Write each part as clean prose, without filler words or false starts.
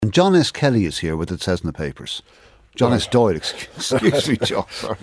And John S. Kelly is here with It Says in the Papers. John S. Doyle, excuse me, John. Sorry.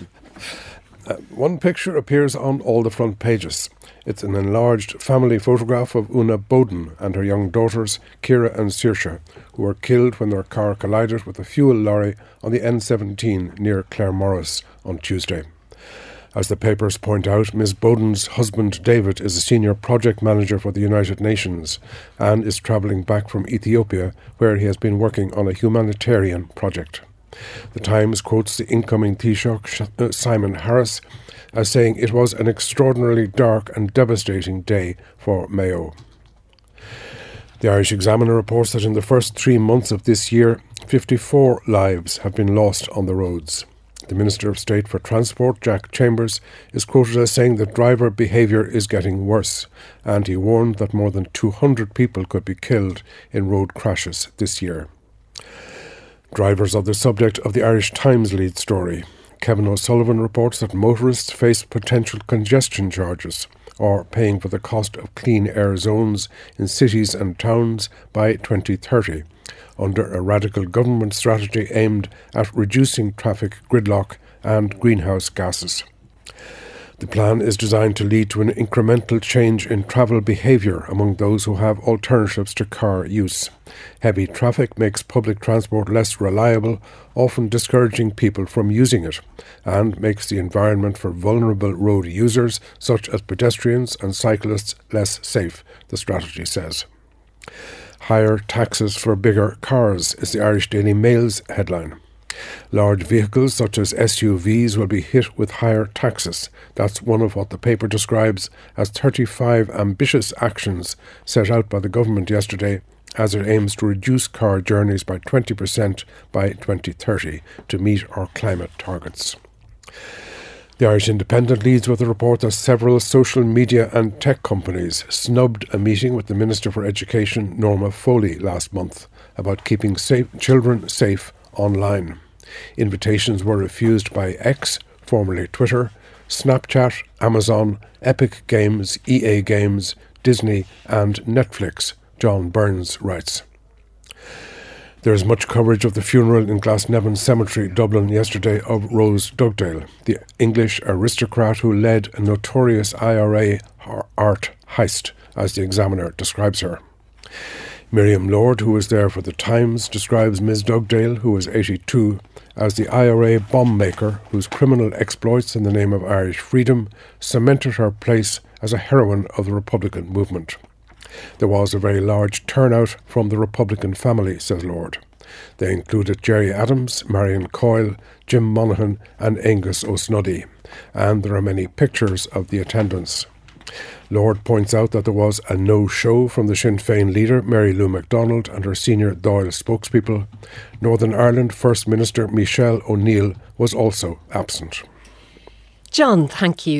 One picture appears on all the front pages. It's an enlarged family photograph of Una Bowden and her young daughters, Ciara and Saoirse, who were killed when their car collided with a fuel lorry on the N17 near Claremorris on Tuesday. As the papers point out, Ms. Bowden's husband David is a senior project manager for the United Nations and is travelling back from Ethiopia, where he has been working on a humanitarian project. The Times quotes the incoming Taoiseach, Simon Harris, as saying it was an extraordinarily dark and devastating day for Mayo. The Irish Examiner reports that in the first 3 months of this year, 54 lives have been lost on the roads. The Minister of State for Transport, Jack Chambers, is quoted as saying that driver behaviour is getting worse, and he warned that more than 200 people could be killed in road crashes this year. Drivers are the subject of the Irish Times lead story. Kevin O'Sullivan reports that motorists face potential congestion charges or paying for the cost of clean air zones in cities and towns by 2030, under a radical government strategy aimed at reducing traffic gridlock and greenhouse gases. The plan is designed to lead to an incremental change in travel behaviour among those who have alternatives to car use. Heavy traffic makes public transport less reliable, often discouraging people from using it, and makes the environment for vulnerable road users, such as pedestrians and cyclists, less safe, the strategy says. Higher taxes for bigger cars is the Irish Daily Mail's headline. Large vehicles such as SUVs will be hit with higher taxes. That's one of what the paper describes as 35 ambitious actions set out by the government yesterday as it aims to reduce car journeys by 20% by 2030 to meet our climate targets. The Irish Independent leads with a report that several social media and tech companies snubbed a meeting with the Minister for Education, Norma Foley, last month about keeping children safe online. Invitations were refused by X, formerly Twitter, Snapchat, Amazon, Epic Games, EA Games, Disney and Netflix, John Burns writes. There is much coverage of the funeral in Glasnevin Cemetery, Dublin, yesterday of Rose Dugdale, the English aristocrat who led a notorious IRA art heist, as the Examiner describes her. Miriam Lord, who was there for the Times, describes Ms. Dugdale, who was 82, as the IRA bomb maker whose criminal exploits in the name of Irish freedom cemented her place as a heroine of the Republican movement. There was a very large turnout from the Republican family, says Lord. They included Gerry Adams, Marion Coyle, Jim Monaghan and Angus O'Snuddy, and there are many pictures of the attendance. Lord points out that there was a no-show from the Sinn Féin leader, Mary Lou MacDonald, and her senior Dáil spokespeople. Northern Ireland First Minister Michelle O'Neill was also absent. John, thank you.